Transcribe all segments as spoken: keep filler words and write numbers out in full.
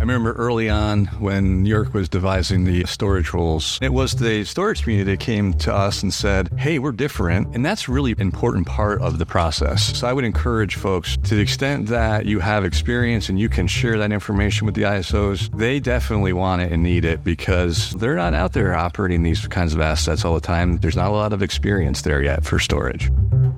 remember early on when New York was devising the storage rules, it was the storage community that came to us and said, hey, we're different. And that's really an important part of the process. So I would encourage folks, to the extent that you have experience and you can share that information with the I S Os, they definitely want it and need it because they're not out there operating these kinds of assets all the time. There's not a lot of experience there yet for storage.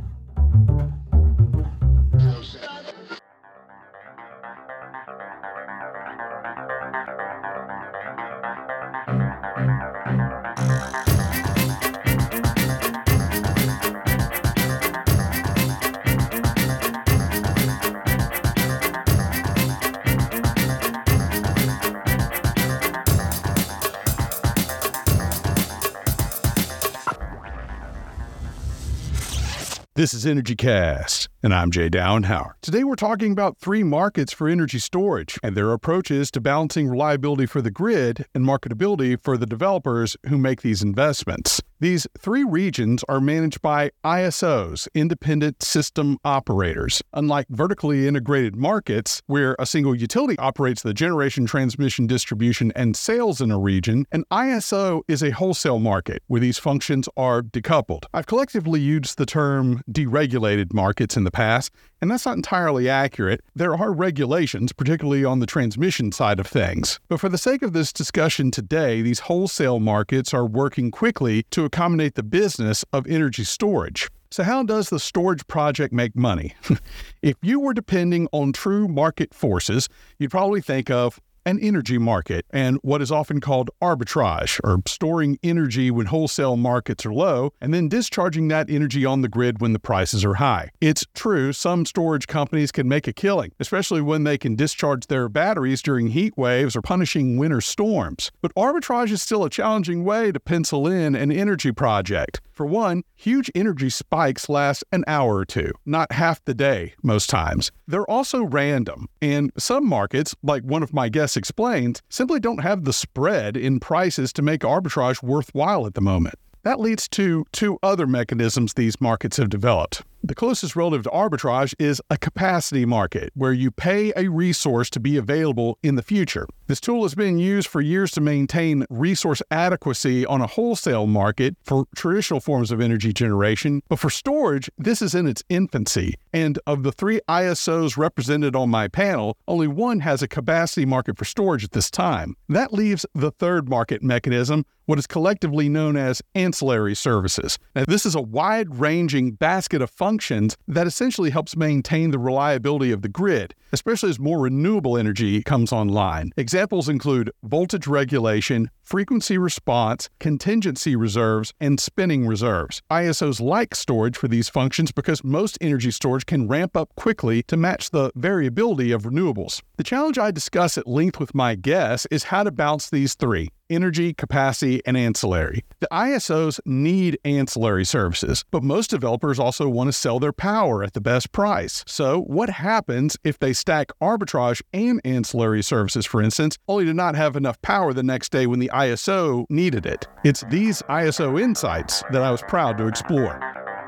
This is EnergyCast, and I'm Jay Downhauer. Today we're talking about three markets for energy storage and their approaches to balancing reliability for the grid and marketability for the developers who make these investments. These three regions are managed by I S Os, independent system operators. Unlike vertically integrated markets, where a single utility operates the generation, transmission, distribution, and sales in a region, an I S O is a wholesale market where these functions are decoupled. I've collectively used the term deregulated markets in the past, and that's not entirely accurate. There are regulations, particularly on the transmission side of things. But for the sake of this discussion today, these wholesale markets are working quickly to accommodate the business of energy storage. So how does the storage project make money? If you were depending on true market forces, you'd probably think of an energy market and what is often called arbitrage, or storing energy when wholesale markets are low and then discharging that energy on the grid when the prices are high. It's true, some storage companies can make a killing, especially when they can discharge their batteries during heat waves or punishing winter storms. But arbitrage is still a challenging way to pencil in an energy project. For one, huge energy spikes last an hour or two, not half the day most times. They're also random, and some markets, like one of my guests explains, simply don't have the spread in prices to make arbitrage worthwhile at the moment. That leads to two other mechanisms these markets have developed. The closest relative to arbitrage is a capacity market, where you pay a resource to be available in the future. This tool has been used for years to maintain resource adequacy on a wholesale market for traditional forms of energy generation, but for storage, this is in its infancy. And of the three I S Os represented on my panel, only one has a capacity market for storage at this time. That leaves the third market mechanism, what is collectively known as ancillary services. Now, this is a wide-ranging basket of functions that essentially helps maintain the reliability of the grid, especially as more renewable energy comes online. Examples include voltage regulation, frequency response, contingency reserves, and spinning reserves. I S Os like storage for these functions because most energy storage can ramp up quickly to match the variability of renewables. The challenge I discuss at length with my guests is how to balance these three: energy, capacity, and ancillary. The I S Os need ancillary services, but most developers also want to sell their power at the best price. So what happens if they stack arbitrage and ancillary services, for instance, only to not have enough power the next day when the I S O needed it? It's these I S O insights that I was proud to explore.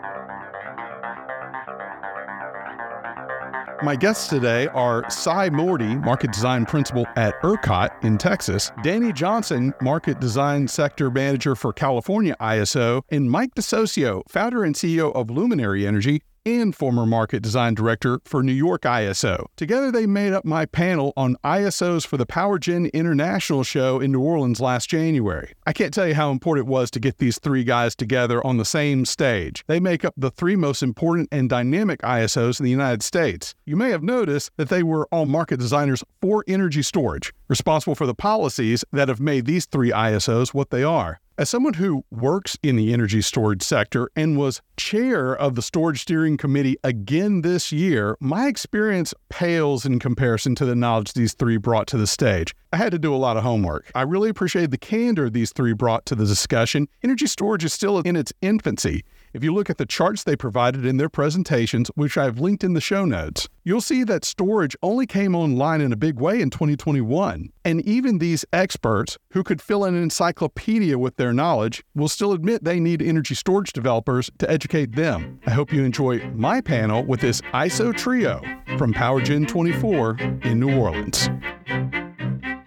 My guests today are Cy Morty, Market Design Principal at ERCOT in Texas, Danny Johnson, Market Design Sector Manager for California I S O, and Mike DeSocio, Founder and C E O of Luminary Energy and former Market Design Director for New York I S O. Together, they made up my panel on I S Os for the PowerGen International Show in New Orleans last January. I can't tell you how important it was to get these three guys together on the same stage. They make up the three most important and dynamic I S Os in the United States. You may have noticed that they were all market designers for energy storage, responsible for the policies that have made these three I S Os what they are. As someone who works in the energy storage sector and was chair of the Storage Steering Committee again this year, my experience pales in comparison to the knowledge these three brought to the stage. I had to do a lot of homework. I really appreciate the candor these three brought to the discussion. Energy storage is still in its infancy. If you look at the charts they provided in their presentations, which I've linked in the show notes, you'll see that storage only came online in a big way in twenty twenty-one. And even these experts, who could fill an encyclopedia with their knowledge, will still admit they need energy storage developers to educate them. I hope you enjoy my panel with this I S O trio from PowerGen twenty-four in New Orleans.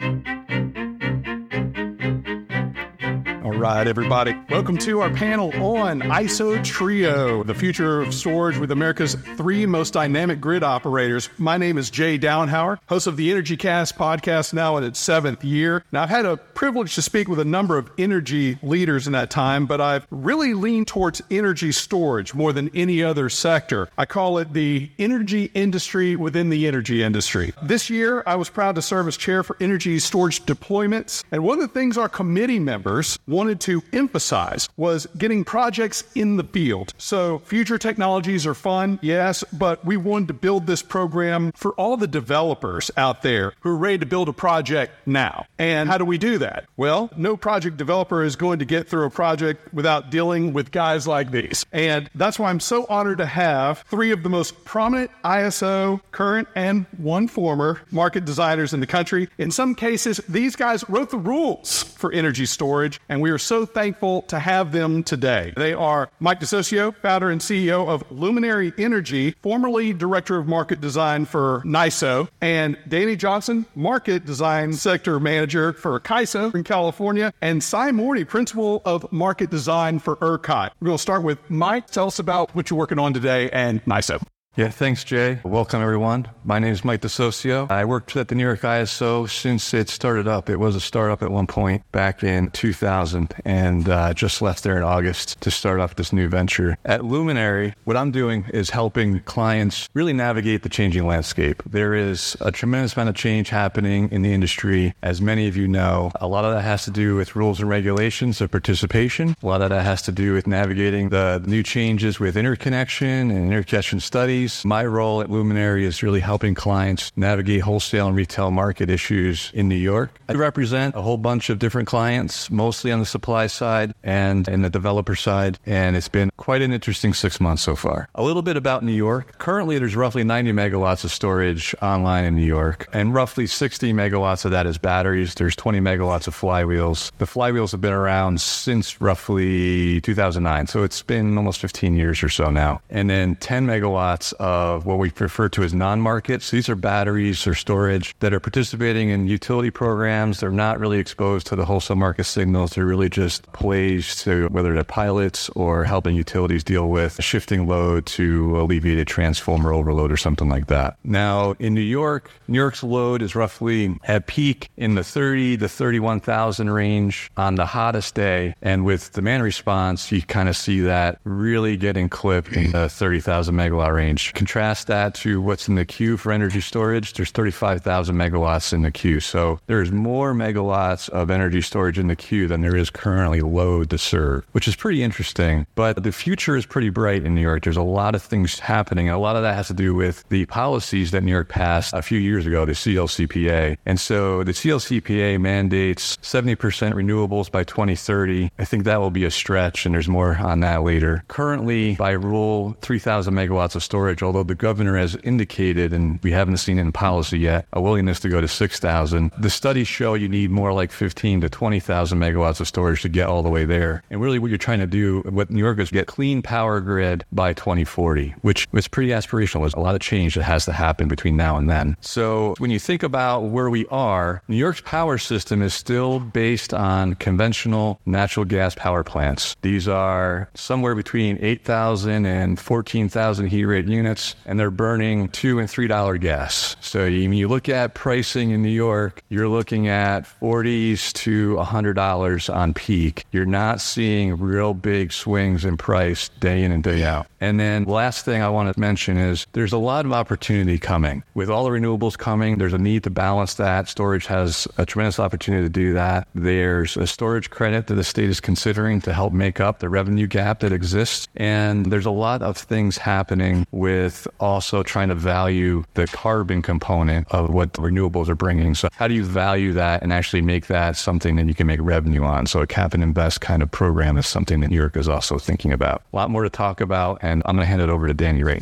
right, everybody. Welcome to our panel on I S O Trio, the future of storage with America's three most dynamic grid operators. My name is Jay Downhauer, host of the Energy Cast podcast, now in its seventh year. Now, I've had a privilege to speak with a number of energy leaders in that time, but I've really leaned towards energy storage more than any other sector. I call it the energy industry within the energy industry. This year, I was proud to serve as chair for energy storage deployments, and one of the things our committee members wanted to emphasize was getting projects in the field. So future technologies are fun, yes, but we wanted to build this program for all the developers out there who are ready to build a project now. And how do we do that? Well, no project developer is going to get through a project without dealing with guys like these. And that's why I'm so honored to have three of the most prominent I S O, current and one former, market designers in the country. In some cases, these guys wrote the rules for energy storage, and we are so thankful to have them today. They are Mike DeSocio, founder and C E O of Luminary Energy, formerly Director of Market Design for N Y S O, and Danny Johnson, Market Design Sector Manager for C I S O in California, and Cy Morty, Principal of Market Design for ERCOT. We're going to start with Mike. Tell us about what you're working on today and N Y S O. Yeah, thanks, Jay. Welcome, everyone. My name is Mike DeSocio. I worked at the New York I S O since it started up. It was a startup at one point back in two thousand, and uh, just left there in August to start off this new venture. At Luminary, what I'm doing is helping clients really navigate the changing landscape. There is a tremendous amount of change happening in the industry. As many of you know, a lot of that has to do with rules and regulations of participation. A lot of that has to do with navigating the new changes with interconnection and interconnection studies. My role at Luminary is really helping clients navigate wholesale and retail market issues in New York. I represent a whole bunch of different clients, mostly on the supply side and in the developer side, and it's been quite an interesting six months so far. A little bit about New York. Currently, there's roughly ninety megawatts of storage online in New York, and roughly sixty megawatts of that is batteries. There's twenty megawatts of flywheels. The flywheels have been around since roughly two thousand nine, so it's been almost fifteen years or so now. And then ten megawatts of what we refer to as non-markets. These are batteries or storage that are participating in utility programs. They're not really exposed to the wholesale market signals. They're really just plays to whether they're pilots or helping utilities deal with shifting load to alleviate transformer overload or something like that. Now, in New York, New York's load is roughly at peak in the thirty to thirty-one thousand range on the hottest day. And with demand response, you kind of see that really getting clipped in the thirty thousand megawatt range. Contrast that to what's in the queue for energy storage. There's thirty-five thousand megawatts in the queue. So there's more megawatts of energy storage in the queue than there is currently load to serve, which is pretty interesting. But the future is pretty bright in New York. There's a lot of things happening. A lot of that has to do with the policies that New York passed a few years ago, the C L C P A. And so the C L C P A mandates seventy percent renewables by twenty thirty. I think that will be a stretch, and there's more on that later. Currently, by rule, three thousand megawatts of storage, although the governor has indicated, and we haven't seen it in policy yet, a willingness to go to six thousand. The studies show you need more like fifteen to twenty thousand megawatts of storage to get all the way there. And really what you're trying to do, what New York is, get clean power grid by twenty forty, which is pretty aspirational. There's a lot of change that has to happen between now and then. So when you think about where we are, New York's power system is still based on conventional natural gas power plants. These are somewhere between eight thousand and fourteen thousand heat rate units, and they're burning two and three dollar gas. So you, you look at pricing in New York, you're looking at forties to a hundred dollars on peak. You're not seeing real big swings in price day in and day out. And then last thing I want to mention is there's a lot of opportunity coming. With all the renewables coming, there's a need to balance that. Storage has a tremendous opportunity to do that. There's a storage credit that the state is considering to help make up the revenue gap that exists. And there's a lot of things happening with also trying to value the carbon component of what renewables are bringing. So how do you value that and actually make that something that you can make revenue on? So a cap and invest kind of program is something that New York is also thinking about. A lot more to talk about, and I'm going to hand it over to Danny right now.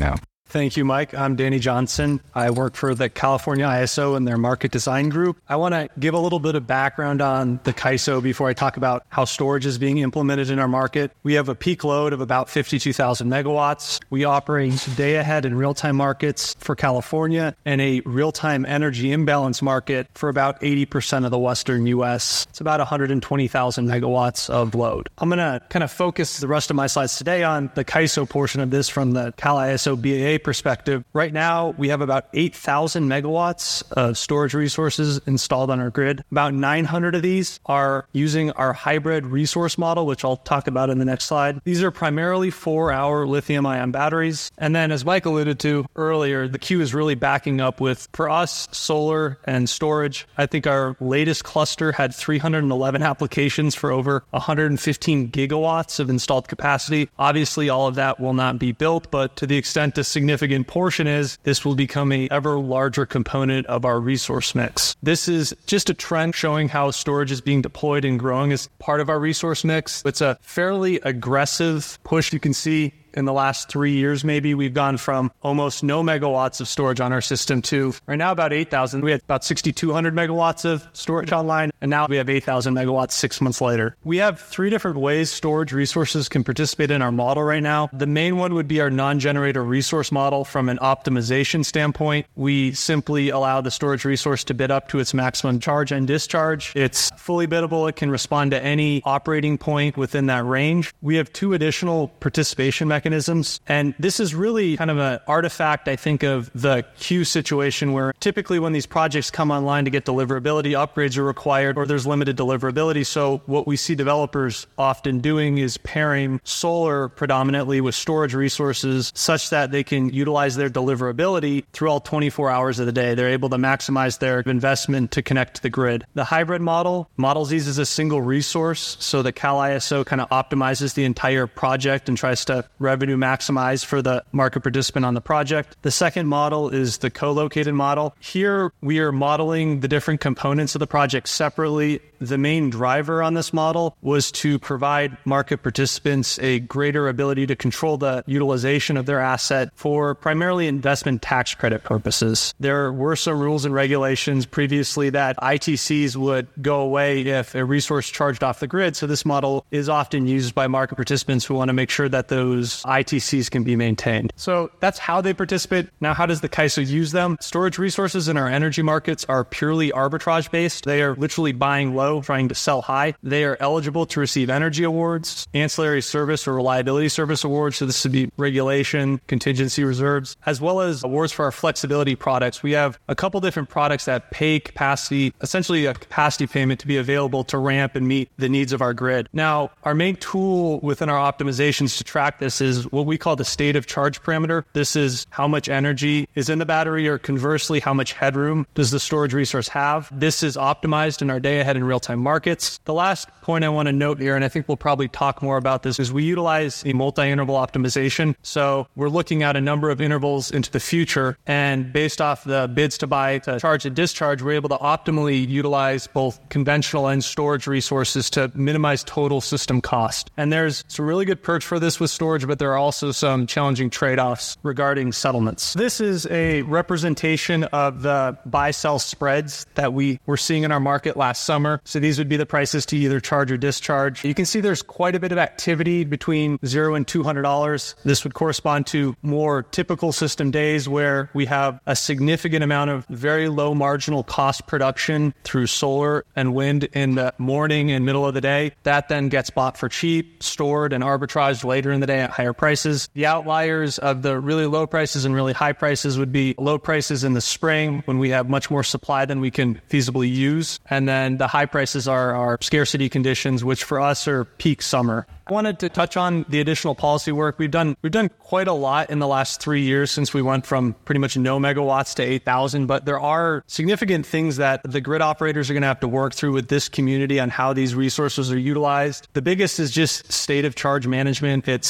Thank you, Mike. I'm Danny Johnson. I work for the California I S O and their market design group. I want to give a little bit of background on the C A I S O before I talk about how storage is being implemented in our market. We have a peak load of about fifty-two thousand megawatts. We operate day-ahead and real-time markets for California and a real-time energy imbalance market for about eighty percent of the Western U S. It's about one hundred twenty thousand megawatts of load. I'm going to kind of focus the rest of my slides today on the C A I S O portion of this from the Cal I S O B A A perspective. Right now, we have about eight thousand megawatts of storage resources installed on our grid. About nine hundred of these are using our hybrid resource model, which I'll talk about in the next slide. These are primarily four-hour lithium-ion batteries. And then, as Mike alluded to earlier, the queue is really backing up with, for us, solar and storage. I think our latest cluster had three hundred eleven applications for over one hundred fifteen gigawatts of installed capacity. Obviously, all of that will not be built, but to the extent a significant portion is, this will become a ever larger component of our resource mix. This is just a trend showing how storage is being deployed and growing as part of our resource mix. It's a fairly aggressive push. You can see in the last three years, maybe we've gone from almost no megawatts of storage on our system to right now about eight thousand. We had about six thousand two hundred megawatts of storage online, and now we have eight thousand megawatts six months later. We have three different ways storage resources can participate in our model right now. The main one would be our non-generator resource model. From an optimization standpoint, we simply allow the storage resource to bid up to its maximum charge and discharge. It's fully biddable. It can respond to any operating point within that range. We have two additional participation mechanisms. mechanisms. And this is really kind of an artifact, I think, of the queue situation where typically when these projects come online to get deliverability, upgrades are required or there's limited deliverability. So what we see developers often doing is pairing solar predominantly with storage resources such that they can utilize their deliverability through all twenty-four hours of the day. They're able to maximize their investment to connect to the grid. The hybrid model models these as a single resource, so the Cal I S O kind of optimizes the entire project and tries to revenue maximize for the market participant on the project. The second model is the co-located model. Here, we are modeling the different components of the project separately. The main driver on this model was to provide market participants a greater ability to control the utilization of their asset for primarily investment tax credit purposes. There were some rules and regulations previously that I T Cs would go away if a resource charged off the grid. So this model is often used by market participants who want to make sure that those I T Cs can be maintained. So that's how they participate. Now, how does the C A I S O use them? Storage resources in our energy markets are purely arbitrage based. They are literally buying low, trying to sell high. They are eligible to receive energy awards, ancillary service or reliability service awards. So this would be regulation, contingency reserves, as well as awards for our flexibility products. We have a couple different products that pay capacity, essentially a capacity payment to be available to ramp and meet the needs of our grid. Now, our main tool within our optimizations to track this is what we call the state of charge parameter. This is how much energy is in the battery, or conversely, how much headroom does the storage resource have. This is optimized in our day ahead and real-time markets. The last point I want to note here, and I think we'll probably talk more about this, is we utilize a multi-interval optimization. So we're looking at a number of intervals into the future, and based off the bids to buy, to charge and discharge, we're able to optimally utilize both conventional and storage resources to minimize total system cost. And there's some really good perks for this with storage, but there are also some challenging trade-offs regarding settlements. This is a representation of the buy-sell spreads that we were seeing in our market last summer. So these would be the prices to either charge or discharge. You can see there's quite a bit of activity between zero and two hundred dollars. This would correspond to more typical system days where we have a significant amount of very low marginal cost production through solar and wind in the morning and middle of the day. That then gets bought for cheap, stored, and arbitraged later in the day at higher prices. The outliers of the really low prices and really high prices would be low prices in the spring when we have much more supply than we can feasibly use. And then the high prices are our scarcity conditions, which for us are peak summer. I wanted to touch on the additional policy work. We've done we've done quite a lot in the last three years since we went from pretty much no megawatts to eight thousand, but there are significant things that the grid operators are going to have to work through with this community on how these resources are utilized. The biggest is just state of charge management. It's finding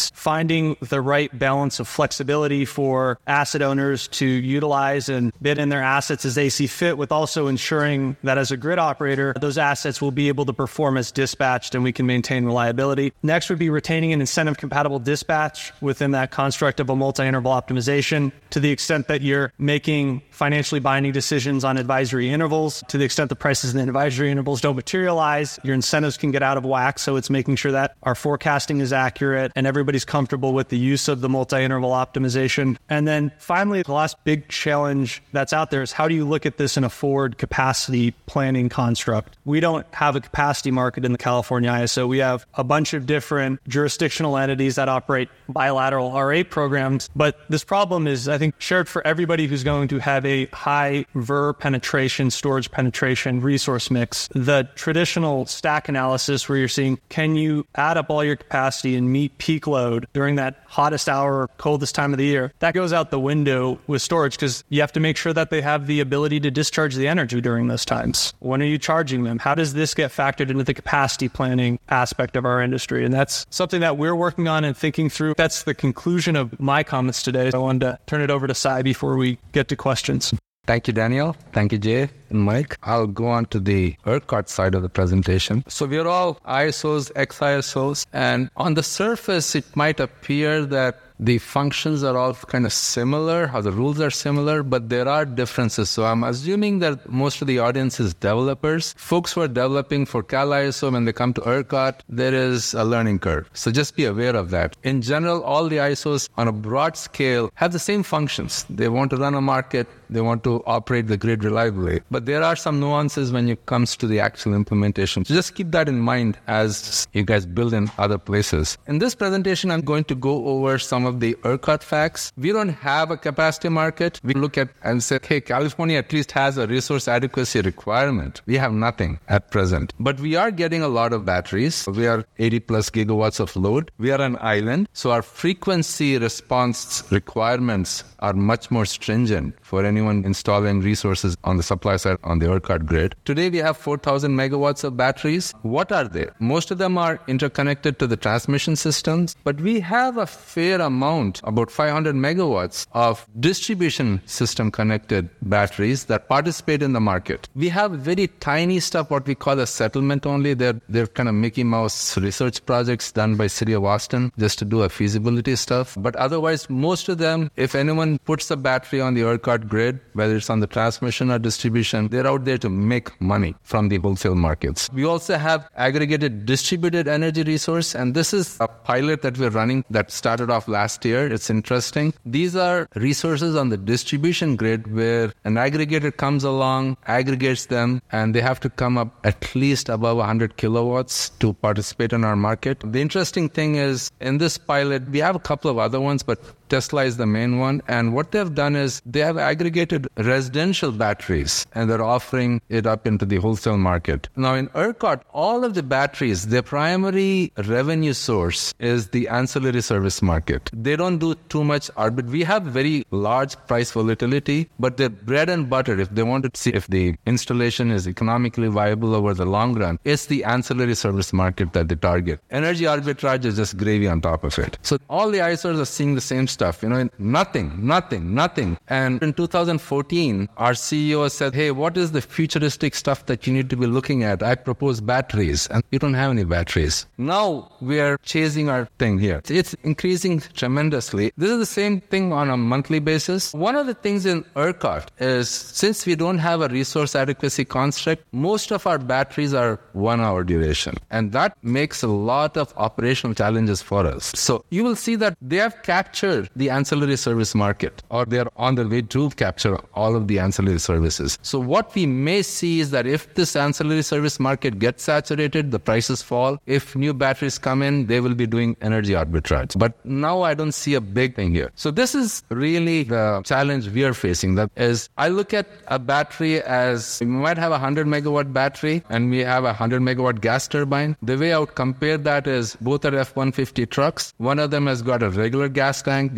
finding the right balance of flexibility for asset owners to utilize and bid in their assets as they see fit, with also ensuring that as a grid operator, those assets will be able to perform as dispatched and we can maintain reliability. Next would be retaining an incentive-compatible dispatch within that construct of a multi-interval optimization, to the extent that you're making financially binding decisions on advisory intervals. To the extent the prices in the advisory intervals don't materialize, your incentives can get out of whack. So it's making sure that our forecasting is accurate and everybody's comfortable with the use of the multi-interval optimization. And then finally, the last big challenge that's out there is how do you look at this in a forward capacity planning construct? We don't have a capacity market in the California I S O. We have a bunch of different jurisdictional entities that operate bilateral R A programs. But this problem is, I think, shared for everybody who's going to have a high V E R penetration, storage penetration, resource mix. The traditional stack analysis where you're seeing, can you add up all your capacity and meet peak load during that hottest hour, coldest time of the year? That goes out the window with storage, because you have to make sure that they have the ability to discharge the energy during those times. When are you charging them? How does this get factored into the capacity planning aspect of our industry? And that's something that we're working on and thinking through. That's the conclusion of my comments today. I wanted to turn it over to Sai before we get to questions. Thank you, Daniel. Thank you, Jay and Mike. I'll go on to the ERCOT side of the presentation. So we're all I S Os, ex-I S Os, and on the surface, it might appear that the functions are all kind of similar, how the rules are similar, but there are differences. So I'm assuming that most of the audience is developers. Folks who are developing for Cal I S O, when they come to ERCOT, there is a learning curve. So just be aware of that. In general, all the I S Os on a broad scale have the same functions. They want to run a market. They want to operate the grid reliably. But there are some nuances when it comes to the actual implementation. So just keep that in mind as you guys build in other places. In this presentation, I'm going to go over some of the ERCOT facts. We don't have a capacity market. We look at and say, hey, California at least has a resource adequacy requirement. We have nothing at present. But we are getting a lot of batteries. We are eighty plus gigawatts of load. We are an island. So our frequency response requirements are much more stringent for anyone installing resources on the supply side on the ERCOT grid. Today, we have four thousand megawatts of batteries. What are they? Most of them are interconnected to the transmission systems, but we have a fair amount, about five hundred megawatts of distribution system connected batteries that participate in the market. We have very tiny stuff, what we call a settlement only. They're, they're kind of Mickey Mouse research projects done by City of Austin just to do a feasibility stuff. But otherwise, most of them, if anyone puts a battery on the ERCOT grid, whether it's on the transmission or distribution, they're out there to make money from the wholesale markets. We also have aggregated distributed energy resource, and this is a pilot that we're running that started off last year. It's interesting. These are resources on the distribution grid where an aggregator comes along, aggregates them, and they have to come up at least above one hundred kilowatts to participate in our market. The interesting thing is, in this pilot, we have a couple of other ones, but Tesla is the main one. And what they've done is they have aggregated residential batteries and they're offering it up into the wholesale market. Now in ERCOT, all of the batteries, their primary revenue source is the ancillary service market. They don't do too much arbit. We have very large price volatility, but their bread and butter, if they want to see if the installation is economically viable over the long run, it's the ancillary service market that they target. Energy arbitrage is just gravy on top of it. So all the I S Os are seeing the same stuff. Stuff, you know, nothing, nothing, nothing. And in two thousand fourteen, our C E O said, hey, what is the futuristic stuff that you need to be looking at? I propose batteries, and you don't have any batteries. Now we are chasing our thing here. It's increasing tremendously. This is the same thing on a monthly basis. One of the things in ERCOT is, since we don't have a resource adequacy construct, most of our batteries are one hour duration. And that makes a lot of operational challenges for us. So you will see that they have captured the ancillary service market, or they're on their way to capture all of the ancillary services. So what we may see is that if this ancillary service market gets saturated, the prices fall. If new batteries come in, they will be doing energy arbitrage. But now I don't see a big thing here. So this is really the challenge we are facing. That is, I look at a battery as, we might have a one hundred megawatt battery and we have a one hundred megawatt gas turbine. The way I would compare that is both are F one fifty trucks. One of them has got a regular gas tank.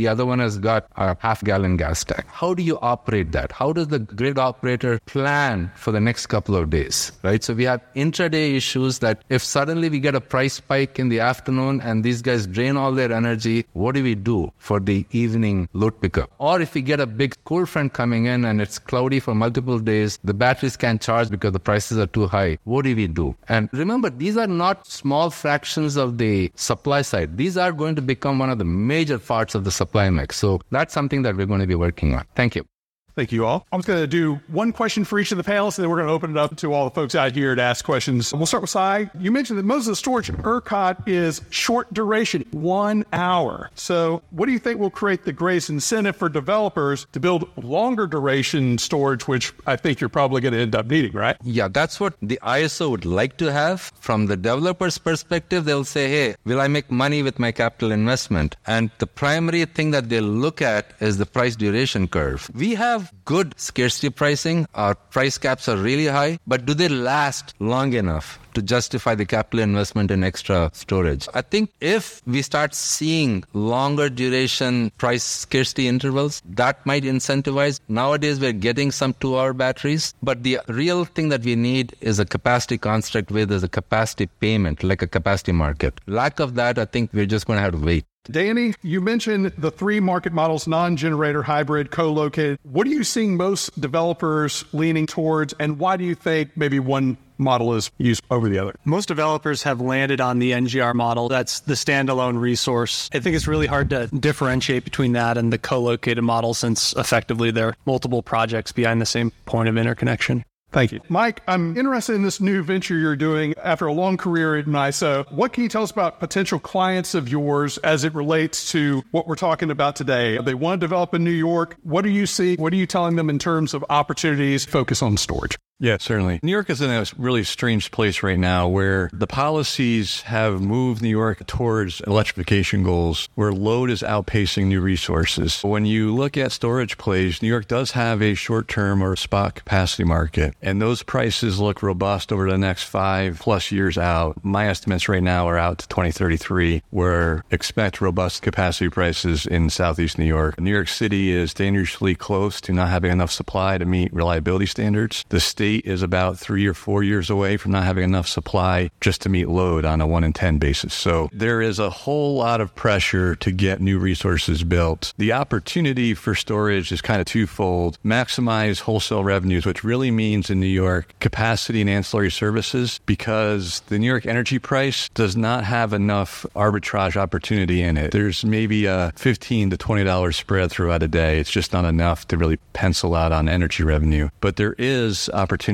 the other one has got a half gallon gas tank. How do you operate that? How does the grid operator plan for the next couple of days, right? So we have intraday issues that if suddenly we get a price spike in the afternoon and these guys drain all their energy, what do we do for the evening load pickup? Or if we get a big cold front coming in and it's cloudy for multiple days, the batteries can't charge because the prices are too high. What do we do? And remember, these are not small fractions of the supply side. These are going to become one of the major parts of the supply mix. So that's something that we're going to be working on. Thank you. Thank you all. I'm just going to do one question for each of the panelists, and then we're going to open it up to all the folks out here to ask questions. We'll start with Sai. You mentioned that most of the storage in ERCOT is short duration, one hour. So what do you think will create the greatest incentive for developers to build longer duration storage, which I think you're probably going to end up needing, right? Yeah, that's what the I S O would like to have. From the developer's perspective, they'll say, hey, will I make money with my capital investment? And the primary thing that they'll look at is the price duration curve. We have good scarcity pricing. Our price caps are really high, but do they last long enough to justify the capital investment in extra storage? I think if we start seeing longer duration price scarcity intervals, that might incentivize. Nowadays, we're getting some two-hour batteries, but the real thing that we need is a capacity construct with is a capacity payment, like a capacity market. Lack of that, I think we're just going to have to wait. Danny, you mentioned the three market models, non-generator, hybrid, co-located. What are you seeing most developers leaning towards, and why do you think maybe one model is used over the other? Most developers have landed on the N G R model. That's the standalone resource. I think it's really hard to differentiate between that and the co-located model, since effectively they're multiple projects behind the same point of interconnection. Thank you. Mike, I'm interested in this new venture you're doing after a long career at N I S O. What can you tell us about potential clients of yours as it relates to what we're talking about today? They want to develop in New York. What do you see? What are you telling them in terms of opportunities focus on storage? Yeah, certainly. New York is in a really strange place right now where the policies have moved New York towards electrification goals, where load is outpacing new resources. When you look at storage plays, New York does have a short-term or spot capacity market, and those prices look robust over the next five plus years out. My estimates right now are out to twenty thirty-three, where expect robust capacity prices in Southeast New York. New York City is dangerously close to not having enough supply to meet reliability standards. The state is about three or four years away from not having enough supply just to meet load on a one in ten basis. So there is a whole lot of pressure to get new resources built. The opportunity for storage is kind of twofold. Maximize wholesale revenues, which really means in New York, capacity and ancillary services, because the New York energy price does not have enough arbitrage opportunity in it. There's maybe a fifteen to twenty dollars spread throughout a day. It's just not enough to really pencil out on energy revenue. But there is opportunity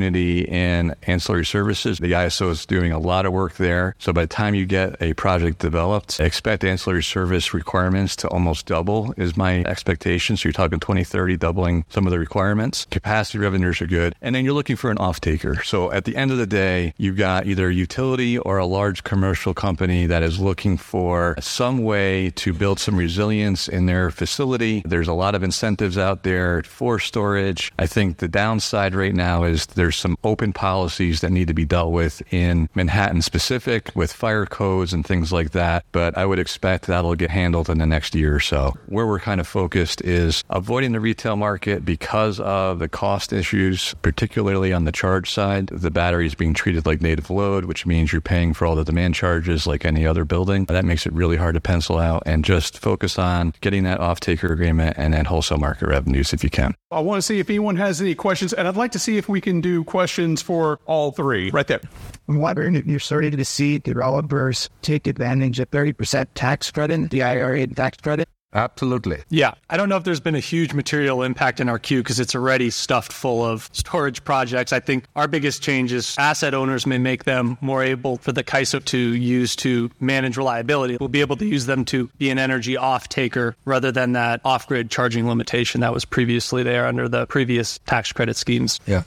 in ancillary services. The I S O is doing a lot of work there. So by the time you get a project developed, expect ancillary service requirements to almost double is my expectation. So you're talking twenty thirty, doubling some of the requirements. Capacity revenues are good. And then you're looking for an off-taker. So at the end of the day, you've got either a utility or a large commercial company that is looking for some way to build some resilience in their facility. There's a lot of incentives out there for storage. I think the downside right now is there's some open policies that need to be dealt with in Manhattan specific with fire codes and things like that. But I would expect that'll get handled in the next year or so. Where we're kind of focused is avoiding the retail market because of the cost issues, particularly on the charge side. The battery is being treated like native load, which means you're paying for all the demand charges like any other building. That makes it really hard to pencil out, and just focus on getting that off-taker agreement and then wholesale market revenues if you can. I want to see if anyone has any questions, and I'd like to see if we can do questions for all three. Right there. I'm wondering if you're starting to see developers take advantage of thirty percent tax credit, the I R A tax credit. Absolutely. Yeah. I don't know if there's been a huge material impact in our queue because it's already stuffed full of storage projects. I think our biggest change is asset owners may make them more able for the C A I S O to use to manage reliability. We'll be able to use them to be an energy off-taker rather than that off-grid charging limitation that was previously there under the previous tax credit schemes. Yeah. And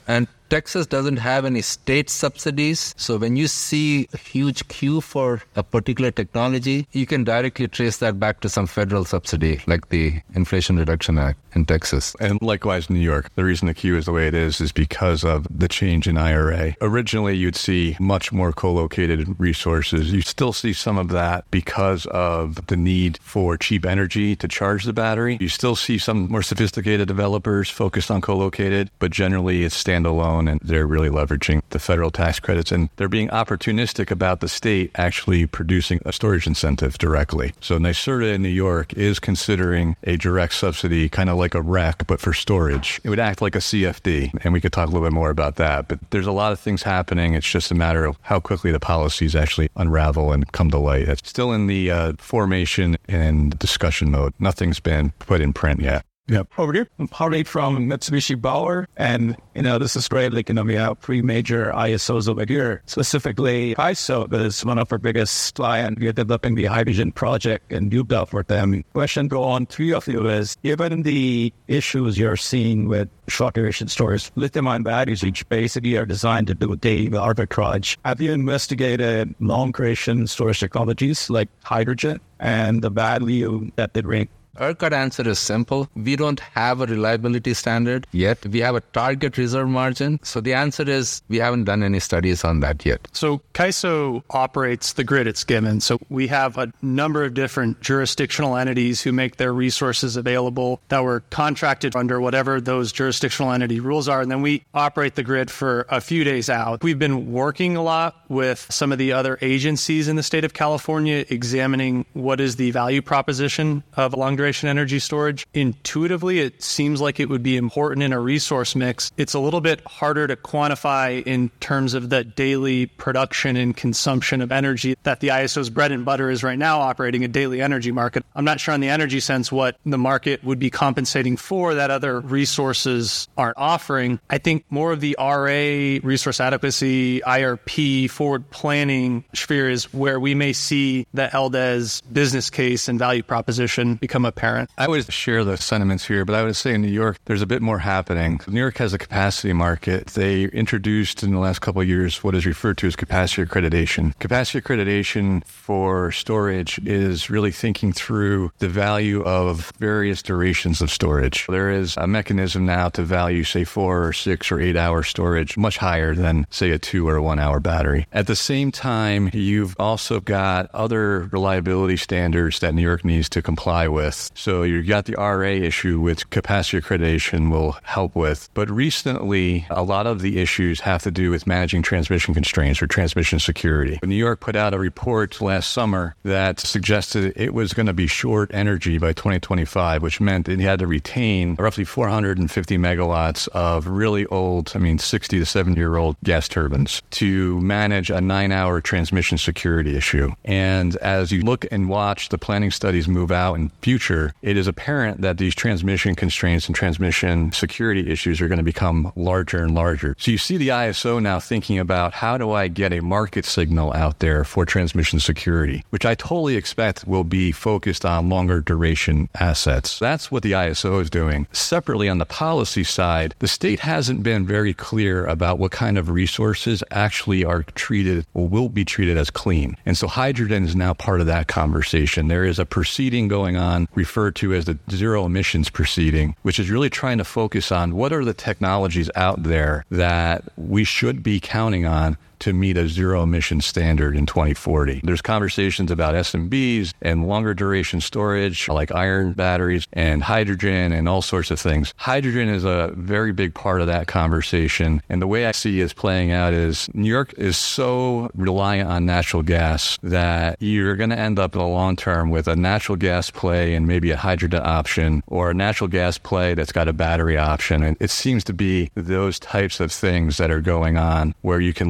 Texas doesn't have any state subsidies. So when you see a huge queue for a particular technology, you can directly trace that back to some federal subsidy, like the Inflation Reduction Act in Texas. And likewise, New York. The reason the queue is the way it is is because of the change in I R A. Originally, you'd see much more co-located resources. You still see some of that because of the need for cheap energy to charge the battery. You still see some more sophisticated developers focused on co-located, but generally it's standalone, and they're really leveraging the federal tax credits, and they're being opportunistic about the state actually producing a storage incentive directly. So NYSERDA in New York is considering a direct subsidy, kind of like a R E C, but for storage. It would act like a C F D, and we could talk a little bit more about that. But there's a lot of things happening. It's just a matter of how quickly the policies actually unravel and come to light. It's still in the uh, formation and discussion mode. Nothing's been put in print yet. Yep. Over here, I'm Harley from Mitsubishi Power. And, you know, this is great. Like, you know, we have three major I S Os over here. Specifically, I S O is one of our biggest clients. We are developing the hydrogen project in Utah for them. Question go on three of you is, given the issues you're seeing with short duration storage, lithium-ion batteries, which basically are designed to do daily arbitrage, have you investigated long duration storage technologies like hydrogen and the value that they bring? ERCOT answer is simple. We don't have a reliability standard yet. We have a target reserve margin. So the answer is we haven't done any studies on that yet. So C I S O operates the grid it's given. So we have a number of different jurisdictional entities who make their resources available that were contracted under whatever those jurisdictional entity rules are. And then we operate the grid for a few days out. We've been working a lot with some of the other agencies in the state of California, examining what is the value proposition of long duration energy storage. Intuitively, it seems like it would be important in a resource mix. It's a little bit harder to quantify in terms of the daily production and consumption of energy that the I S O's bread and butter is right now, operating a daily energy market. I'm not sure in the energy sense what the market would be compensating for that other resources aren't offering. I think more of the R A, resource adequacy, I R P, forward planning sphere is where we may see the L D E S business case and value proposition become apparent. I would share the sentiments here, but I would say in New York, there's a bit more happening. New York has a capacity market. They introduced in the last couple of years what is referred to as capacity accreditation. Capacity accreditation for storage is really thinking through the value of various durations of storage. There is a mechanism now to value, say, four or six or eight hour storage much higher than, say, a two or one hour battery. At the same time, you've also got other reliability standards that New York needs to comply with. So you've got the R A issue, which capacity accreditation will help with. But recently, a lot of the issues have to do with managing transmission constraints or transmission security. New York put out a report last summer that suggested it was going to be short energy by twenty twenty-five, which meant it had to retain roughly four hundred fifty megawatts of really old, I mean, sixty to seventy year old gas turbines to manage a nine hour transmission security issue. And as you look and watch the planning studies move out in future, it is apparent that these transmission constraints and transmission security issues are going to become larger and larger. So you see the I S O now thinking about, how do I get a market signal out there for transmission security, which I totally expect will be focused on longer duration assets. That's what the I S O is doing. Separately, on the policy side, the state hasn't been very clear about what kind of resources actually are treated or will be treated as clean. And so hydrogen is now part of that conversation. There is a proceeding going on referred to as the zero emissions proceeding, which is really trying to focus on what are the technologies out there that we should be counting on to meet a zero emission standard in twenty forty. There's conversations about S M Bs and longer duration storage like iron batteries and hydrogen and all sorts of things. Hydrogen is a very big part of that conversation. And the way I see it playing out is New York is so reliant on natural gas that you're going to end up in the long term with a natural gas play and maybe a hydrogen option, or a natural gas play that's got a battery option. And it seems to be those types of things that are going on where you can leverage the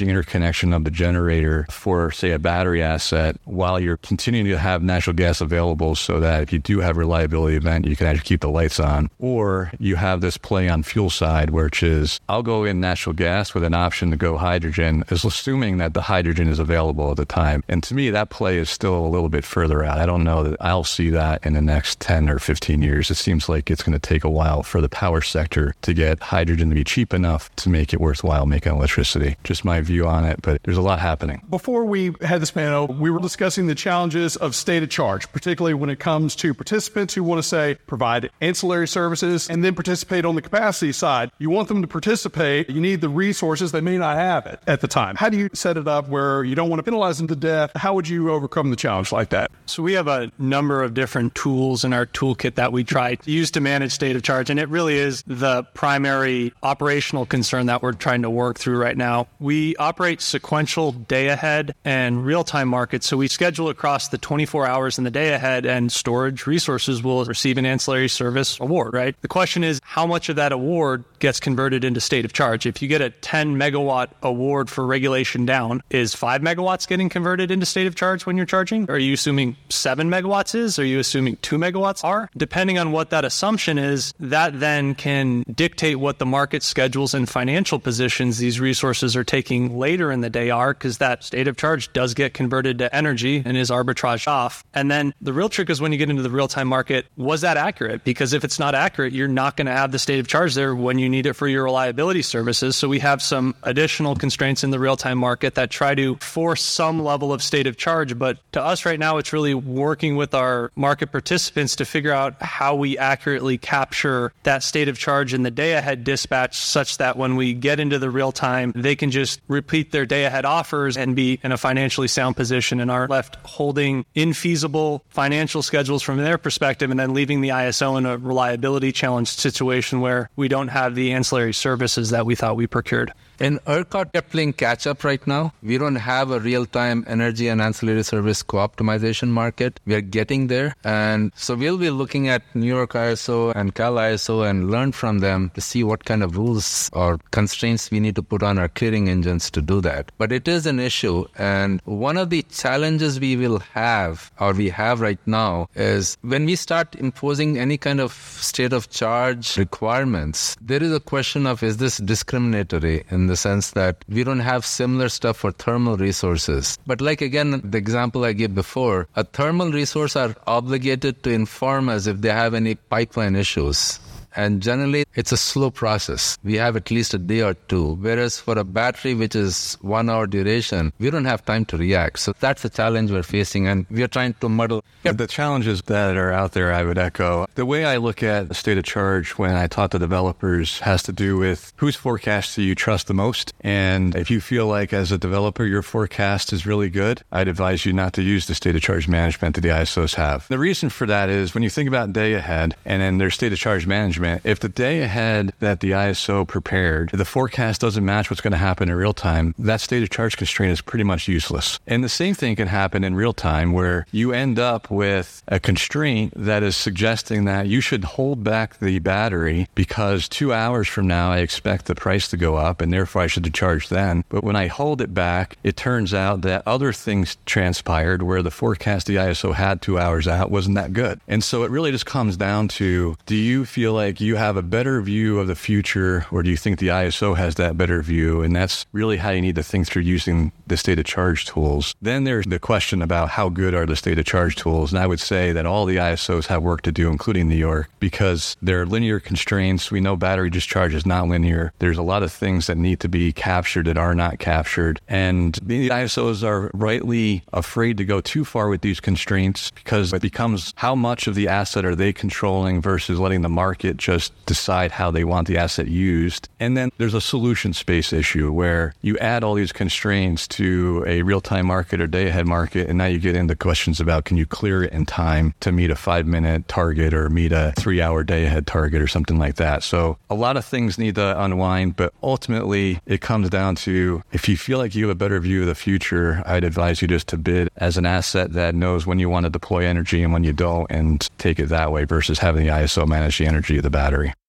the interconnection of the generator for, say, a battery asset while you're continuing to have natural gas available so that if you do have a reliability event, you can actually keep the lights on. Or you have this play on fuel side, which is I'll go in natural gas with an option to go hydrogen, is assuming that the hydrogen is available at the time. And to me, that play is still a little bit further out. I don't know that I'll see that in the next ten or fifteen years. It seems like it's going to take a while for the power sector to get hydrogen to be cheap enough to make it worthwhile making electricity. Just my view on it, but there's a lot happening. Before we had this panel, we were discussing the challenges of state of charge, particularly when it comes to participants who want to, say, provide ancillary services and then participate on the capacity side. You want them to participate. You need the resources. They may not have it at the time. How do you set it up where you don't want to penalize them to death? How would you overcome the challenge like that? So we have a number of different tools in our toolkit that we try to use to manage state of charge, and it really is the primary operational concern that we're trying to work through right now. We operate sequential day-ahead and real-time markets, so we schedule across the twenty-four hours in the day ahead, and storage resources will receive an ancillary service award, right? The question is, how much of that award gets converted into state of charge? If you get a ten megawatt award for regulation down, is five megawatts getting converted into state of charge when you're charging? Are you assuming seven megawatts is? Are you assuming two megawatts are? Depending on what that assumption is, that then can dictate what the market schedules and financial positions these resources are taking later in the day are, because that state of charge does get converted to energy and is arbitraged off. And then the real trick is when you get into the real-time market, was that accurate? Because if it's not accurate, you're not going to have the state of charge there when you need it for your reliability services. So we have some additional constraints in the real-time market that try to force some level of state of charge. But to us right now, it's really working with our market participants to figure out how we accurately capture that state of charge in the day-ahead dispatch such that when we get into the real-time, they can just repeat their day-ahead offers and be in a financially sound position and aren't left holding infeasible financial schedules from their perspective and then leaving the I S O in a reliability challenged situation where we don't have the ancillary services that we thought we procured. In ERCOT, we're playing catch-up right now. We don't have a real-time energy and ancillary service co-optimization market. We are getting there. And so we'll be looking at New York I S O and Cal I S O and learn from them to see what kind of rules or constraints we need to put on our clearing engines to do that. But it is an issue. And one of the challenges we will have, or we have right now, is when we start imposing any kind of state of charge requirements, there is a question of, is this discriminatory in the sense that we don't have similar stuff for thermal resources. But like, again, the example I gave before, a thermal resource are obligated to inform us if they have any pipeline issues. And generally, it's a slow process. We have at least a day or two. Whereas for a battery, which is one hour duration, we don't have time to react. So that's the challenge we're facing, and we're trying to muddle. Yeah, the challenges that are out there, I would echo. The way I look at the state of charge when I talk to developers has to do with whose forecast do you trust the most. And if you feel like as a developer, your forecast is really good, I'd advise you not to use the state of charge management that the I S Os have. The reason for that is when you think about day ahead and then their state of charge management, if the day ahead that the I S O prepared, the forecast doesn't match what's going to happen in real time, that state of charge constraint is pretty much useless. And the same thing can happen in real time where you end up with a constraint that is suggesting that you should hold back the battery because two hours from now I expect the price to go up and therefore I should charge then. But when I hold it back, it turns out that other things transpired where the forecast the I S O had two hours out wasn't that good. And so it really just comes down to, do you feel like you have a better view of the future, or do you think the I S O has that better view? And that's really how you need to think through using the state of charge tools. Then there's the question about how good are the state of charge tools. And I would say that all the I S Os have work to do, including New York, because there are linear constraints. We know battery discharge is not linear. There's a lot of things that need to be captured that are not captured. And the I S Os are rightly afraid to go too far with these constraints because it becomes how much of the asset are they controlling versus letting the market just decide how they want the asset used. And then there's a solution space issue where you add all these constraints to a real-time market or day-ahead market, and now you get into questions about can you clear it in time to meet a five-minute target or meet a three-hour day-ahead target or something like that. So a lot of things need to unwind, but ultimately it comes down to if you feel like you have a better view of the future, I'd advise you just to bid as an asset that knows when you want to deploy energy and when you don't, and take it that way versus having the I S O manage the energy of the battery.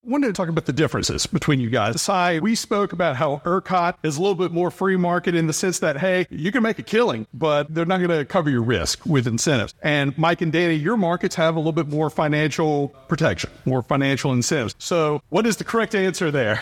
wanted to talk about the differences between you guys. Sai, we spoke about how ERCOT is a little bit more free market in the sense that, hey, you can make a killing, but they're not going to cover your risk with incentives. And Mike and Danny, your markets have a little bit more financial protection, more financial incentives. So what is the correct answer there?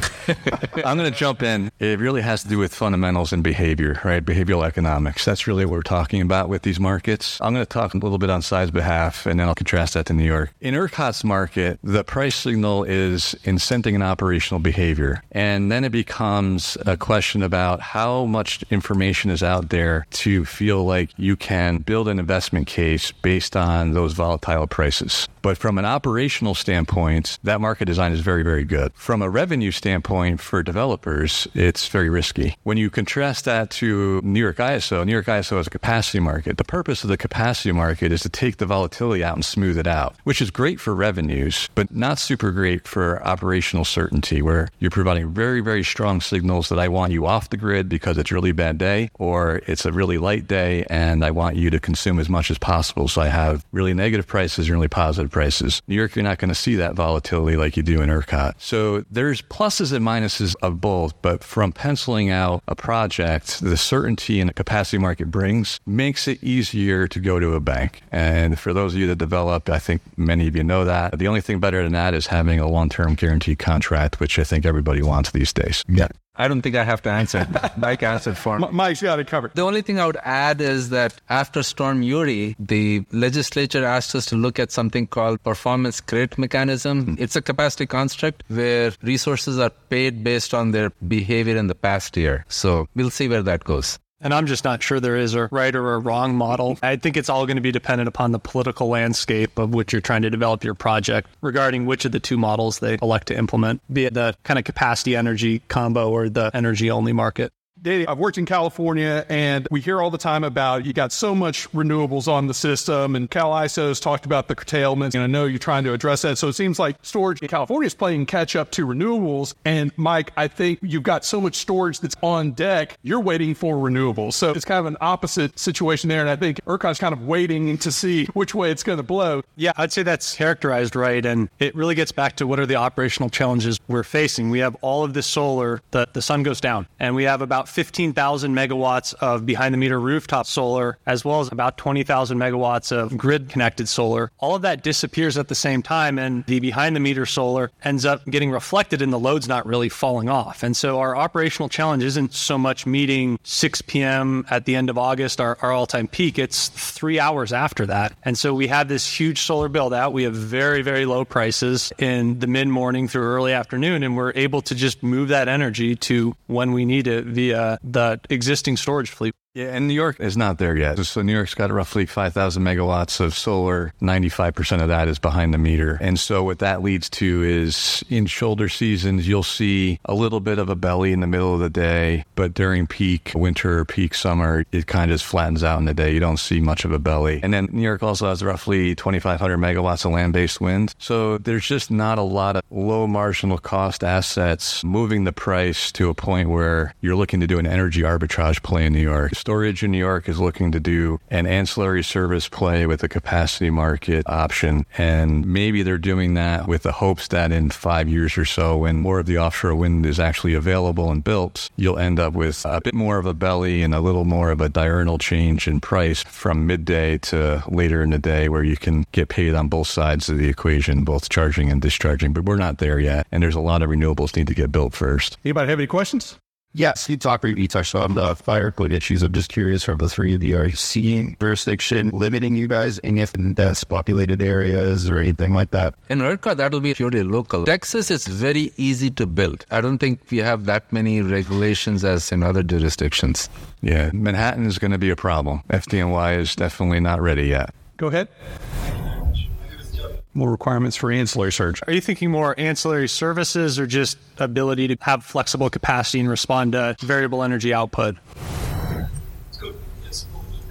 I'm going to jump in. It really has to do with fundamentals and behavior, right? Behavioral economics. That's really what we're talking about with these markets. I'm going to talk a little bit on Sai's behalf, and then I'll contrast that to New York. In ERCOT's market, the price signal is incenting an operational behavior. And then it becomes a question about how much information is out there to feel like you can build an investment case based on those volatile prices. But from an operational standpoint, that market design is very, very good. From a revenue standpoint for developers, it's very risky. When you contrast that to New York I S O, New York I S O is a capacity market. The purpose of the capacity market is to take the volatility out and smooth it out, which is great for revenues, but not super great for operational certainty, where you're providing very, very strong signals that I want you off the grid because it's a really bad day, or it's a really light day and I want you to consume as much as possible. So I have really negative prices and really positive prices. New York, you're not going to see that volatility like you do in ERCOT. So there's pluses and minuses of both, but from penciling out a project, the certainty in a capacity market brings makes it easier to go to a bank. And for those of you that develop, I think many of you know that. The only thing better than that is having a long-term guaranteed contract, which I think everybody wants these days. Yeah. I don't think I have to answer. Mike answered for me. Mike's got it covered. The only thing I would add is that after Storm Uri, the legislature asked us to look at something called performance credit mechanism. Mm-hmm. It's a capacity construct where resources are paid based on their behavior in the past year. So we'll see where that goes. And I'm just not sure there is a right or a wrong model. I think it's all going to be dependent upon the political landscape of which you're trying to develop your project regarding which of the two models they elect to implement, be it the kind of capacity energy combo or the energy only market. Danny, I've worked in California, and we hear all the time about you got so much renewables on the system, and Cal I S O's talked about the curtailments, and I know you're trying to address that. So it seems like storage in California is playing catch up to renewables. And Mike, I think you've got so much storage that's on deck, you're waiting for renewables. So it's kind of an opposite situation there. And I think ERCOT's kind of waiting to see which way it's going to blow. Yeah, I'd say that's characterized right. And it really gets back to what are the operational challenges we're facing. We have all of this solar, the, the sun goes down, and we have about fifteen thousand megawatts of behind-the-meter rooftop solar, as well as about twenty thousand megawatts of grid-connected solar. All of that disappears at the same time, and the behind-the-meter solar ends up getting reflected and the load's not really falling off. And so our operational challenge isn't so much meeting six p.m. at the end of August, our, our all-time peak. It's three hours after that. And so we have this huge solar build-out. We have very, very low prices in the mid-morning through early afternoon, and we're able to just move that energy to when we need it via the the existing storage fleet. Yeah, and New York is not there yet. So New York's got roughly five thousand megawatts of solar. ninety-five percent of that is behind the meter. And so what that leads to is in shoulder seasons, you'll see a little bit of a belly in the middle of the day. But during peak winter, peak summer, it kind of just flattens out in the day. You don't see much of a belly. And then New York also has roughly twenty-five hundred megawatts of land-based wind. So there's just not a lot of low marginal cost assets moving the price to a point where you're looking to do an energy arbitrage play in New York. Storage in New York is looking to do an ancillary service play with a capacity market option. And maybe they're doing that with the hopes that in five years or so, when more of the offshore wind is actually available and built, you'll end up with a bit more of a belly and a little more of a diurnal change in price from midday to later in the day, where you can get paid on both sides of the equation, both charging and discharging. But we're not there yet. And there's a lot of renewables need to get built first. Anybody have any questions? Yes, you talked you touched on the fire code issues. I'm just curious from the three of you, are you seeing jurisdiction limiting you guys in if in dense populated areas or anything like that? In ERCOT, that will be purely local. Texas is very easy to build. I don't think we have that many regulations as in other jurisdictions. Yeah, Manhattan is going to be a problem. F D N Y is definitely not ready yet. Go ahead. More requirements for ancillary surge. Are you thinking more ancillary services or just ability to have flexible capacity and respond to variable energy output?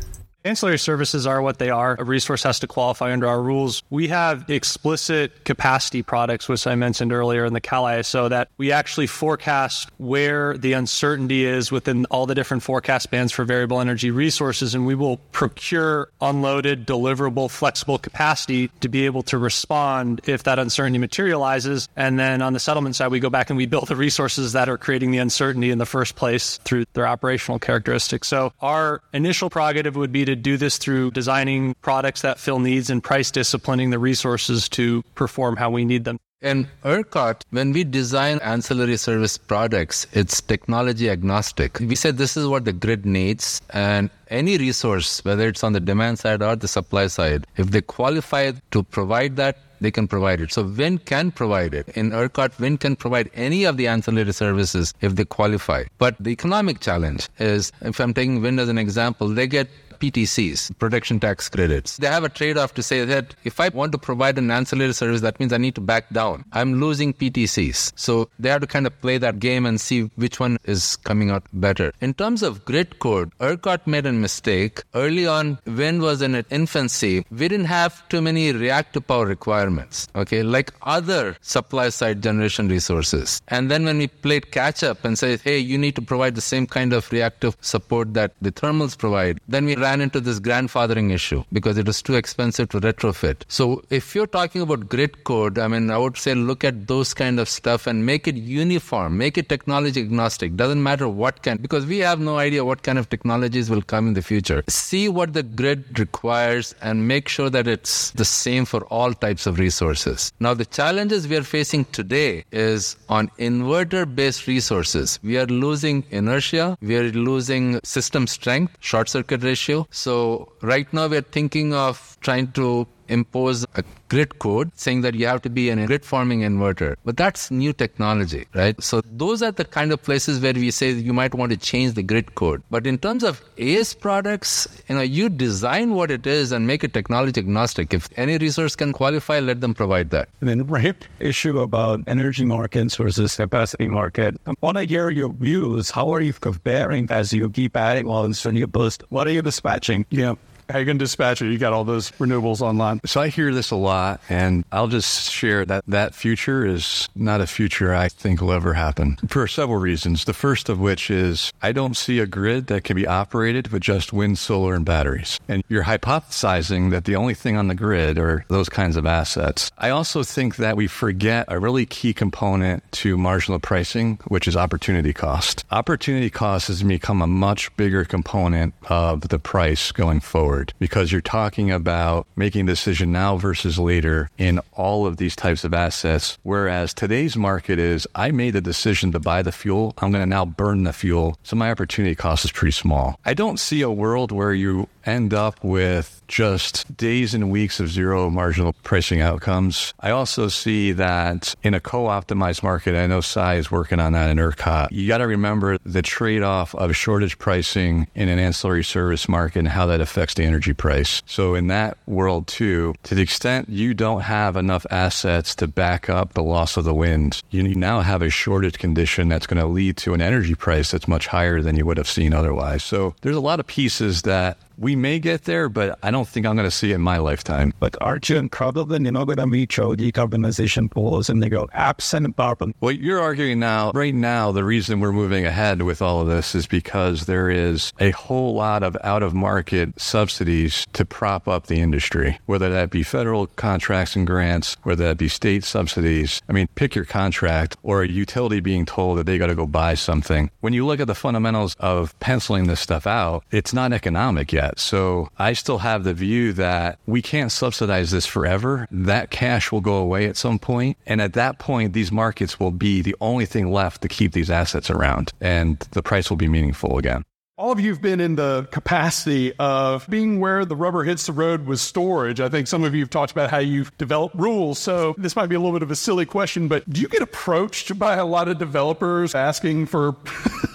Ancillary services are what they are. A resource has to qualify under our rules. We have explicit capacity products, which I mentioned earlier in the Cal I S O, that we actually forecast where the uncertainty is within all the different forecast bands for variable energy resources, and we will procure unloaded, deliverable, flexible capacity to be able to respond if that uncertainty materializes. And then on the settlement side, we go back and we build the resources that are creating the uncertainty in the first place through their operational characteristics. So our initial prerogative would be to do this through designing products that fill needs and price disciplining the resources to perform how we need them. In ERCOT, when we design ancillary service products, it's technology agnostic. We said this is what the grid needs, and any resource, whether it's on the demand side or the supply side, if they qualify to provide that, they can provide it. So wind can provide it. In ERCOT, wind can provide any of the ancillary services if they qualify. But the economic challenge is, if I'm taking wind as an example, they get P T Cs, production tax credits. They have a trade-off to say that if I want to provide an ancillary service, that means I need to back down. I'm losing P T Cs. So they have to kind of play that game and see which one is coming out better. In terms of grid code, ERCOT made a mistake. Early on, wind was in its infancy. We didn't have too many reactive power requirements, okay, like other supply-side generation resources. And then when we played catch-up and said, hey, you need to provide the same kind of reactive support that the thermals provide, then we ran into this grandfathering issue because it was too expensive to retrofit. So if you're talking about grid code, I mean, I would say look at those kind of stuff and make it uniform, make it technology agnostic. Doesn't matter what kind, because we have no idea what kind of technologies will come in the future. See what the grid requires and make sure that it's the same for all types of resources. Now, the challenges we are facing today is on inverter-based resources. We are losing inertia, we are losing system strength, short circuit ratio. So right now we're thinking of trying to impose a grid code saying that you have to be in a grid forming inverter. But that's new technology, right? So those are the kind of places where we say you might want to change the grid code. But in terms of A S products, you know, you design what it is and make it technology agnostic. If any resource can qualify, let them provide that. And then, right, issue about energy markets versus capacity market. I want to hear your views. How are you comparing as you keep adding all this renewables? What are you dispatching? Yeah. How you going to dispatch it? You got all those renewables online. So I hear this a lot, and I'll just share that that future is not a future I think will ever happen for several reasons. The first of which is I don't see a grid that can be operated with just wind, solar, and batteries. And you're hypothesizing that the only thing on the grid are those kinds of assets. I also think that we forget a really key component to marginal pricing, which is opportunity cost. Opportunity cost has become a much bigger component of the price going forward, because you're talking about making a decision now versus later in all of these types of assets, whereas today's market is, I made a decision to buy the fuel, I'm going to now burn the fuel, so my opportunity cost is pretty small. I don't see a world where you end up with just days and weeks of zero marginal pricing outcomes. I also see that in a co-optimized market, I know Sai is working on that in ERCOT, you got to remember the trade-off of shortage pricing in an ancillary service market and how that affects the energy price. So in that world too, to the extent you don't have enough assets to back up the loss of the wind, you now have a shortage condition that's going to lead to an energy price that's much higher than you would have seen otherwise. So there's a lot of pieces that we may get there, but I don't think I'm going to see it in my lifetime. But aren't you probably you're not going to meet your decarbonization goals and they go absent carbon? Well, you're arguing now, right now, the reason we're moving ahead with all of this is because there is a whole lot of out-of-market subsidies to prop up the industry, whether that be federal contracts and grants, whether that be state subsidies. I mean, pick your contract, or a utility being told that they got to go buy something. When you look at the fundamentals of penciling this stuff out, it's not economic yet. So I still have the view that we can't subsidize this forever. That cash will go away at some point. And at that point, these markets will be the only thing left to keep these assets around. And the price will be meaningful again. All of you have been in the capacity of being where the rubber hits the road with storage. I think some of you have talked about how you've developed rules. So this might be a little bit of a silly question, but do you get approached by a lot of developers asking for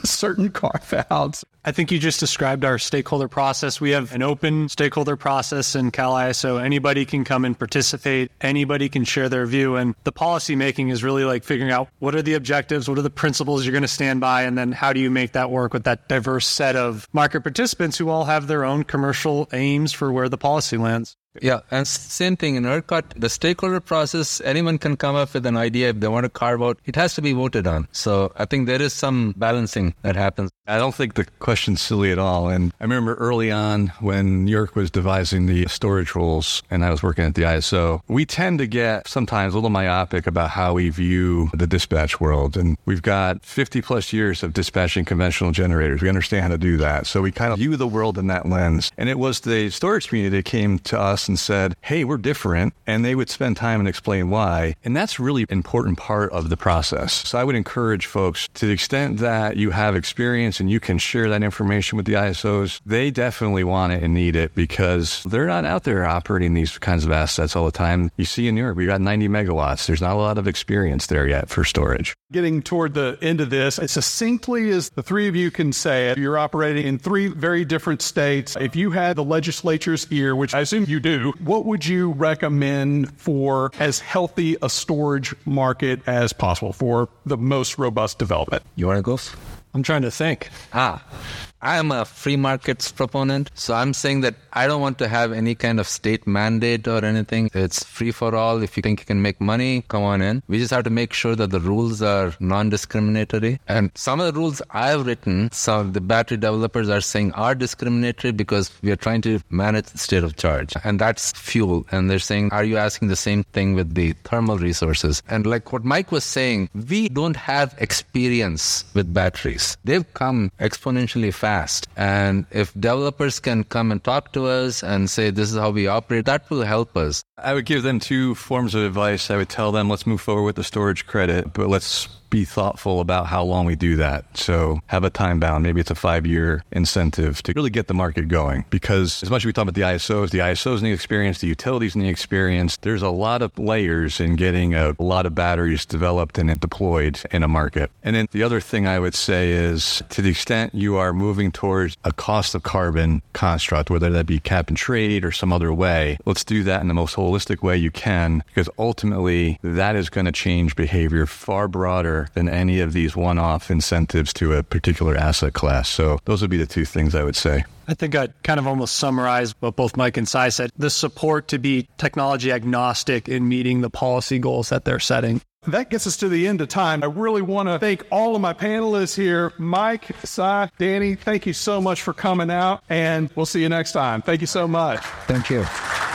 certain carve-outs. I think you just described our stakeholder process. We have an open stakeholder process in Cal I S O. Anybody can come and participate. Anybody can share their view. And the policy making is really like figuring out what are the objectives, what are the principles you're going to stand by, and then how do you make that work with that diverse set of market participants who all have their own commercial aims for where the policy lands. Yeah, and same thing in ERCOT, the stakeholder process, anyone can come up with an idea if they want to carve out. It has to be voted on. So I think there is some balancing that happens. I don't think the question's silly at all. And I remember early on when New York was devising the storage rules and I was working at the I S O, we tend to get sometimes a little myopic about how we view the dispatch world. And we've got fifty plus years of dispatching conventional generators. We understand how to do that. So we kind of view the world in that lens. And it was the storage community that came to us and said, hey, we're different. And they would spend time and explain why. And that's really an important part of the process. So I would encourage folks, to the extent that you have experience and you can share that information with the I S Os, they definitely want it and need it because they're not out there operating these kinds of assets all the time. You see in Europe, we got ninety megawatts. There's not a lot of experience there yet for storage. Getting toward the end of this, as succinctly as the three of you can say it, you're operating in three very different states. If you had the legislature's ear, which I assume you do, what would you recommend for as healthy a storage market as possible for the most robust development? You want to go? I'm trying to think. Ah, I am a free markets proponent. So I'm saying that I don't want to have any kind of state mandate or anything. It's free for all. If you think you can make money, come on in. We just have to make sure that the rules are non-discriminatory. And some of the rules I've written, some of the battery developers are saying are discriminatory because we are trying to manage the state of charge. And that's fuel. And they're saying, are you asking the same thing with the thermal resources? And like what Mike was saying, we don't have experience with batteries. They've come exponentially fast. And if developers can come and talk to us and say, this is how we operate, that will help us. I would give them two forms of advice. I would tell them, let's move forward with the storage credit, but let's be thoughtful about how long we do that. So have a time bound. Maybe it's a five-year incentive to really get the market going. Because as much as we talk about the I S Os, the I S Os need experience, the utilities need experience. There's a lot of layers in getting a, a lot of batteries developed and deployed in a market. And then the other thing I would say is, to the extent you are moving towards a cost of carbon construct, whether that be cap and trade or some other way, let's do that in the most holistic way you can, because ultimately that is going to change behavior far broader than any of these one-off incentives to a particular asset class. So those would be the two things I would say. I think I'd kind of almost summarize what both Mike and Sai said. The support to be technology agnostic in meeting the policy goals that they're setting. That gets us to the end of time. I really want to thank all of my panelists here. Mike, Sai, Danny, thank you so much for coming out, and we'll see you next time. Thank you so much. Thank you.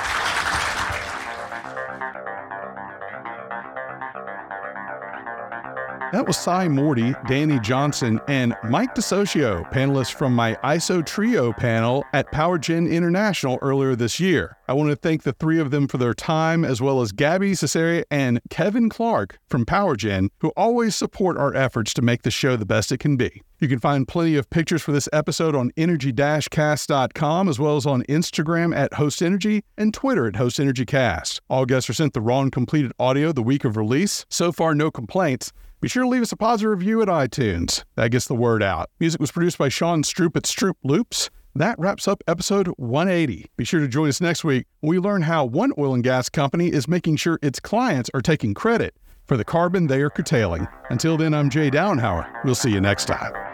That was Sai Morty, Danny Johnson, and Mike DeSocio, panelists from my I S O Trio panel at PowerGen International earlier this year. I want to thank the three of them for their time, as well as Gabby Cesaria and Kevin Clark from PowerGen, who always support our efforts to make the show the best it can be. You can find plenty of pictures for this episode on energy dash cast dot com, as well as on Instagram at HostEnergy and Twitter at HostEnergyCast. All guests are sent the raw and completed audio the week of release. So far, no complaints. Be sure to leave us a positive review at iTunes. That gets the word out. Music was produced by Sean Stroop at Stroop Loops. That wraps up episode one eighty. Be sure to join us next week when we learn how one oil and gas company is making sure its clients are taking credit for the carbon they are curtailing. Until then, I'm Jay Downhauer. We'll see you next time.